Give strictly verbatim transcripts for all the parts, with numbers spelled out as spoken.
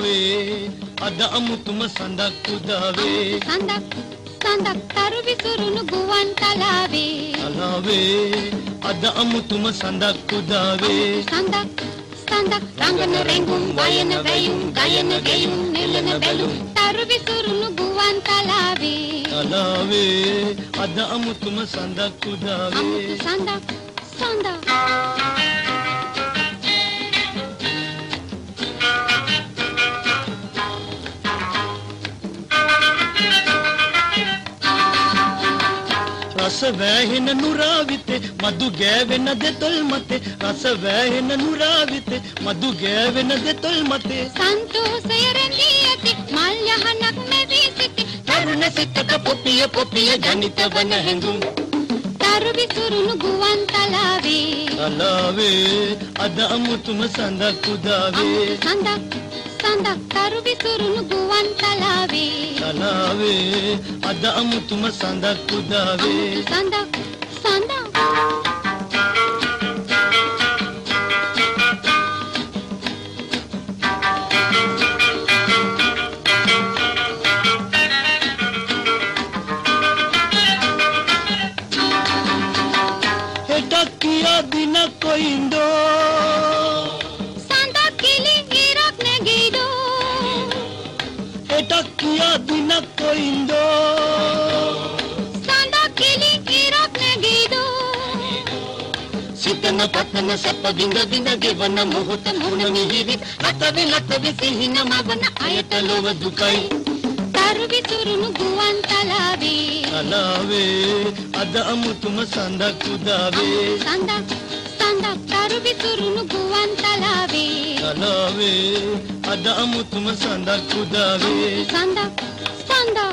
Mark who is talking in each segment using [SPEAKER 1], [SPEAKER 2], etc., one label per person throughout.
[SPEAKER 1] කලාවේ අද අමුතුම සඳක් උදාවේ
[SPEAKER 2] සඳක් සඳක් තරු විසුරුණු ගුවන් තලාවේ
[SPEAKER 1] තලාවේ අද අමුතුම සඳක් උදාවේ
[SPEAKER 2] සඳක් සඳක් රංගන රැඟුම් වයන වැයුම් ගයන ගෙයුම් නෙලන බැලුම් තරු විසුරුණු ගුවන් තලාවේ
[SPEAKER 1] තලාවේ අද අමුතුම සඳක් උදාවේ
[SPEAKER 2] සඳක් සඳක්
[SPEAKER 1] රස වැහෙන නුරාවිතේ මధు ගෑවෙන දෙතොල් මතේ රස වැහෙන ජනවරාවිතේ මధు ගෑවෙන දෙතොල් මතේ
[SPEAKER 2] සන්තෝෂය රැඳී ඇති මල් යහනක් නැවී සිටි
[SPEAKER 1] තරුණ සිතක පොපිය පොපිය ජනිත වන හැඟුම්
[SPEAKER 2] තරු විසුරුණු ගුවන් තලාවේ
[SPEAKER 1] තලාවේ අද අමුතුම සඳක් උදාවේ
[SPEAKER 2] සඳක් සඳක් තරු විසුරුණු ගුවන් තලාවේ
[SPEAKER 1] තලාවේ අද අමුතුම සඳක් උදාවේ
[SPEAKER 2] සඳක් සඳක්
[SPEAKER 1] Kiya dina koindo
[SPEAKER 2] Santa kili irak negido
[SPEAKER 1] Eta kiya dina koindo
[SPEAKER 2] Santa kili irak negido
[SPEAKER 1] Sitana patana sappa binga binga gevana mohota muna mihiri Latavi latavi sihina mavana ayata lova dukai
[SPEAKER 2] Taru visurunu guwan talaave
[SPEAKER 1] Talaave ada amutuma sandak udave
[SPEAKER 2] Sandak sandak taru visurunu guwan talaave
[SPEAKER 1] Talaave ada amutuma sandak udave
[SPEAKER 2] Sandak sandak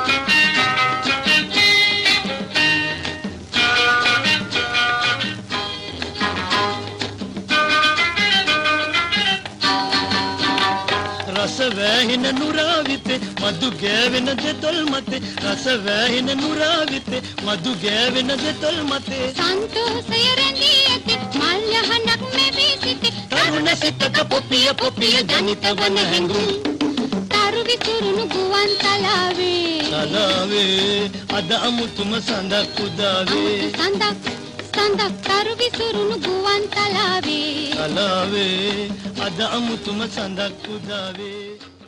[SPEAKER 1] රස වැහෙන නුරාවිතේ මధు ගෑවෙන දෙතොල් මතේ රස වැහෙන නුරාවිතේ මధు ගෑවෙන දෙතොල් මතේ
[SPEAKER 2] සන්තෝෂය රැඳී ඇති මල් යහනක් නැවී සිටි
[SPEAKER 1] තරුණ සිතක පොපිය පොපිය ජනිත වන හැඟුම්
[SPEAKER 2] තරු විසුරුණු ගුවන් තලාවේ
[SPEAKER 1] තලාවේ අද අමුතුම සඳක් උදාවේ
[SPEAKER 2] සඳක් සඳක් තරු විසුරුණු ගුවන් තලාවේ
[SPEAKER 1] තලාවේ අද අමුතුම සඳක් උදාවේ